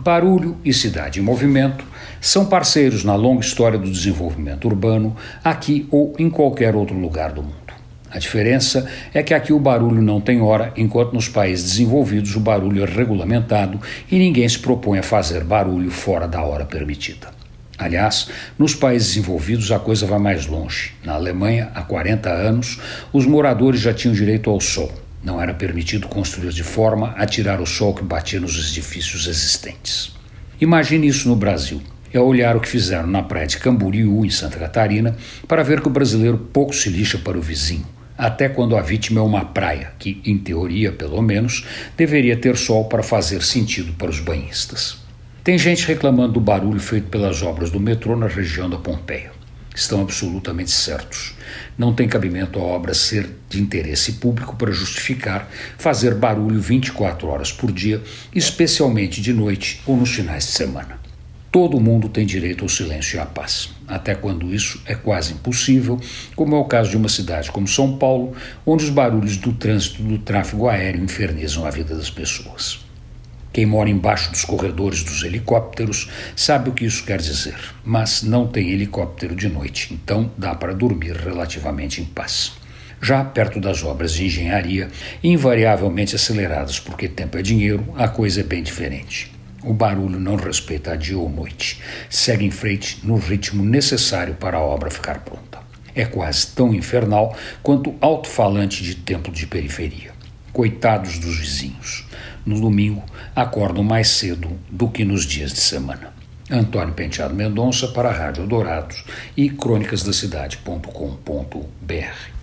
Barulho e cidade em movimento são parceiros na longa história do desenvolvimento urbano, aqui ou em qualquer outro lugar do mundo. A diferença é que aqui o barulho não tem hora, enquanto nos países desenvolvidos o barulho é regulamentado e ninguém se propõe a fazer barulho fora da hora permitida. Aliás, nos países desenvolvidos a coisa vai mais longe. Na Alemanha, há 40 anos, os moradores já tinham direito ao sol. Não era permitido construir de forma a tirar o sol que batia nos edifícios existentes. Imagine isso no Brasil. É olhar o que fizeram na praia de Camboriú, em Santa Catarina, para ver que o brasileiro pouco se lixa para o vizinho, até quando a vítima é uma praia, que, em teoria, pelo menos, deveria ter sol para fazer sentido para os banhistas. Tem gente reclamando do barulho feito pelas obras do metrô na região da Pompeia. Estão absolutamente certos. Não tem cabimento a obra ser de interesse público para justificar fazer barulho 24 horas por dia, especialmente de noite ou nos finais de semana. Todo mundo tem direito ao silêncio e à paz, até quando isso é quase impossível, como é o caso de uma cidade como São Paulo, onde os barulhos do trânsito e do tráfego aéreo infernizam a vida das pessoas. Quem mora embaixo dos corredores dos helicópteros sabe o que isso quer dizer, mas não tem helicóptero de noite, então dá para dormir relativamente em paz. Já perto das obras de engenharia, invariavelmente aceleradas porque tempo é dinheiro, a coisa é bem diferente. O barulho não respeita a dia ou noite, segue em frente no ritmo necessário para a obra ficar pronta. É quase tão infernal quanto alto-falante de templo de periferia. Coitados dos vizinhos. No domingo, acordam mais cedo do que nos dias de semana. Antônio Penteado Mendonça para a Rádio Eldorado e crônicasdacidade.com.br.